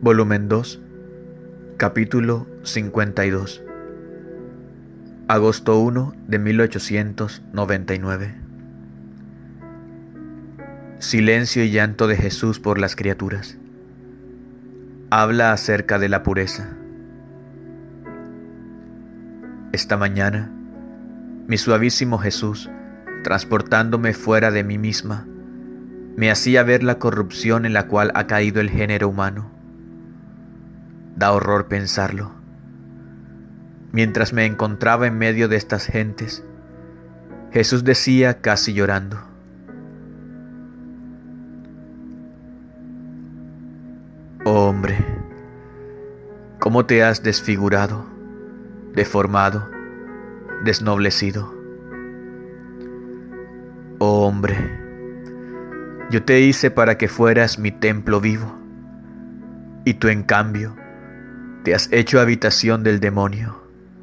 Volumen 2, capítulo 52. Agosto 1 de 1899. Silencio y llanto de Jesús por las criaturas. Habla acerca de la pureza. Esta mañana, mi suavísimo Jesús, transportándome fuera de mí misma, me hacía ver la corrupción en la cual ha caído el género humano. Da horror pensarlo. Mientras me encontraba en medio de estas gentes, Jesús decía casi llorando: «Oh hombre, cómo te has desfigurado, deformado, desnoblecido. Oh hombre, yo te hice para que fueras mi templo vivo, y tú en cambio te has hecho habitación del demonio.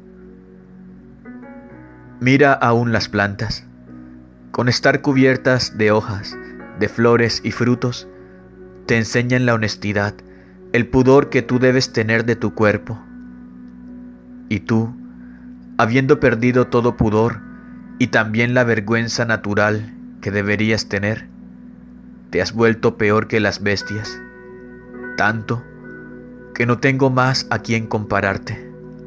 Mira aún las plantas, con estar cubiertas de hojas, de flores y frutos, te enseñan la honestidad, el pudor que tú debes tener de tu cuerpo. Y tú, habiendo perdido todo pudor y también la vergüenza natural que deberías tener, te has vuelto peor que las bestias, tanto que no tengo más a quien compararte.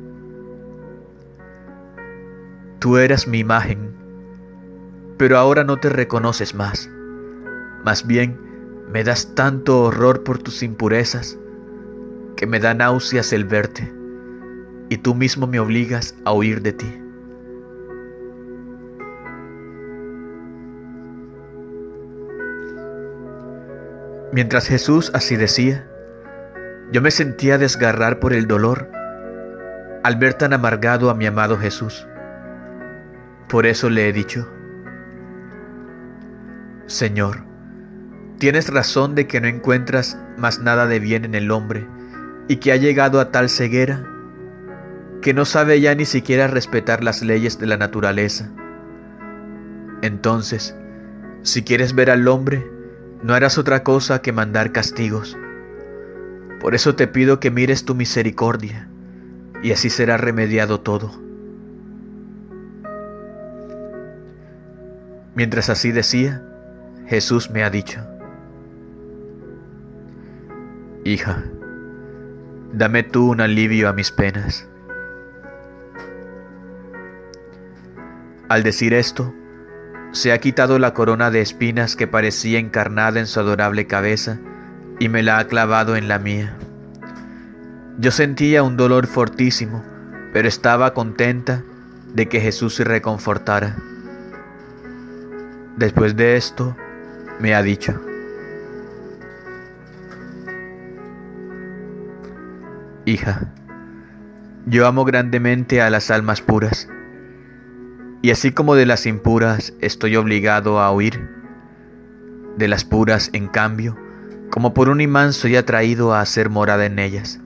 Tú eras mi imagen, pero ahora no te reconoces más. Más bien, me das tanto horror por tus impurezas que me da náuseas el verte, y tú mismo me obligas a huir de ti». Mientras Jesús así decía, yo me sentía desgarrar por el dolor al ver tan amargado a mi amado Jesús. Por eso le he dicho: «Señor, tienes razón de que no encuentras más nada de bien en el hombre y que ha llegado a tal ceguera que no sabe ya ni siquiera respetar las leyes de la naturaleza. Entonces, si quieres ver al hombre, no harás otra cosa que mandar castigos. Por eso te pido que mires tu misericordia, y así será remediado todo». Mientras así decía, Jesús me ha dicho: «Hija, dame tú un alivio a mis penas». Al decir esto, se ha quitado la corona de espinas que parecía encarnada en su adorable cabeza y me la ha clavado en la mía. Yo sentía un dolor fortísimo, pero estaba contenta de que Jesús se reconfortara. Después de esto, me ha dicho: «Hija, yo amo grandemente a las almas puras, y así como de las impuras estoy obligado a huir, de las puras, en cambio, como por un imán soy atraído a hacer morada en ellas.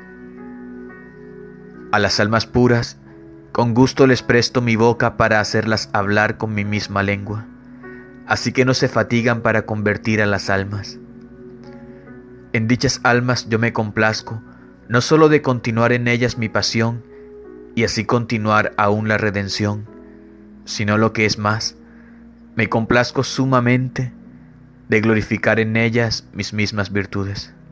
A las almas puras, con gusto les presto mi boca para hacerlas hablar con mi misma lengua, así que no se fatigan para convertir a las almas. En dichas almas yo me complazco, no solo de continuar en ellas mi pasión, y así continuar aún la redención, sino lo que es más, me complazco sumamente de glorificar en ellas mis mismas virtudes».